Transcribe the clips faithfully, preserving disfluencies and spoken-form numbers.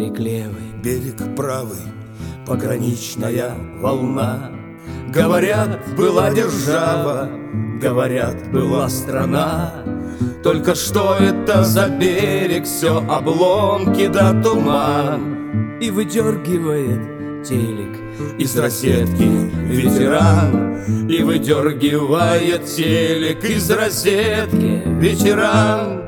Берег левый, берег правый, пограничная волна. Говорят, была держава, говорят, была страна. Только что это за берег? Все обломки да туман. И выдергивает телек из розетки ветеран. И выдергивает телек из розетки ветеран.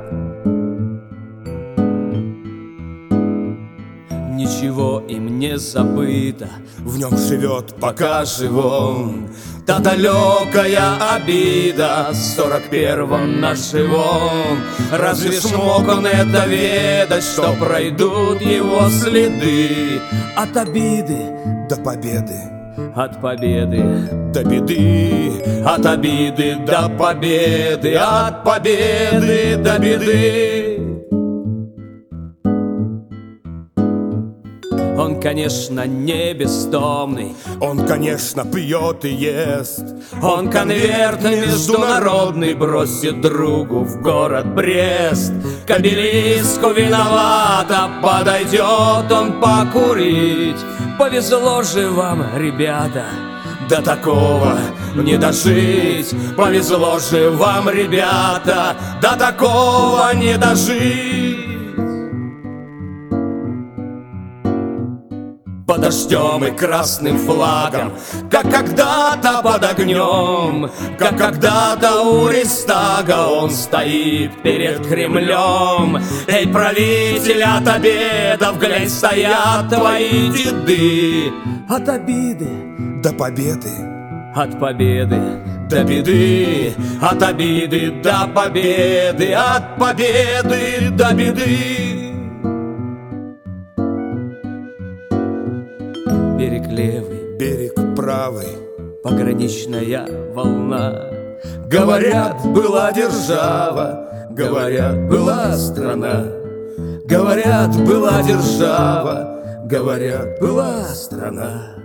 Ничего им не забыто, в нем живет пока живом. Та далекая обида в сорок первом нашивом. Разве ж мог он это ведать, что пройдут его следы? От обиды до победы, от победы до беды, от обиды до победы, от победы до беды. Он, конечно, не бестомный, он, конечно, пьет и ест. Он конверт международный бросит другу в город Брест. К обелиску виновато подойдет он покурить. Повезло же вам, ребята, до такого не дожить. Повезло же вам, ребята, до такого не дожить. Под дождем и красным флагом, как когда-то под огнем, как когда-то у Рейхстага он стоит перед Кремлем. Эй, правитель, от обедов, глянь, стоят твои деды. От обиды до победы, от победы до беды, от обиды до победы, от победы до беды. Берег левый, берег правый, пограничная волна. Говорят, была держава, говорят, была страна. Говорят, была держава, говорят, была страна.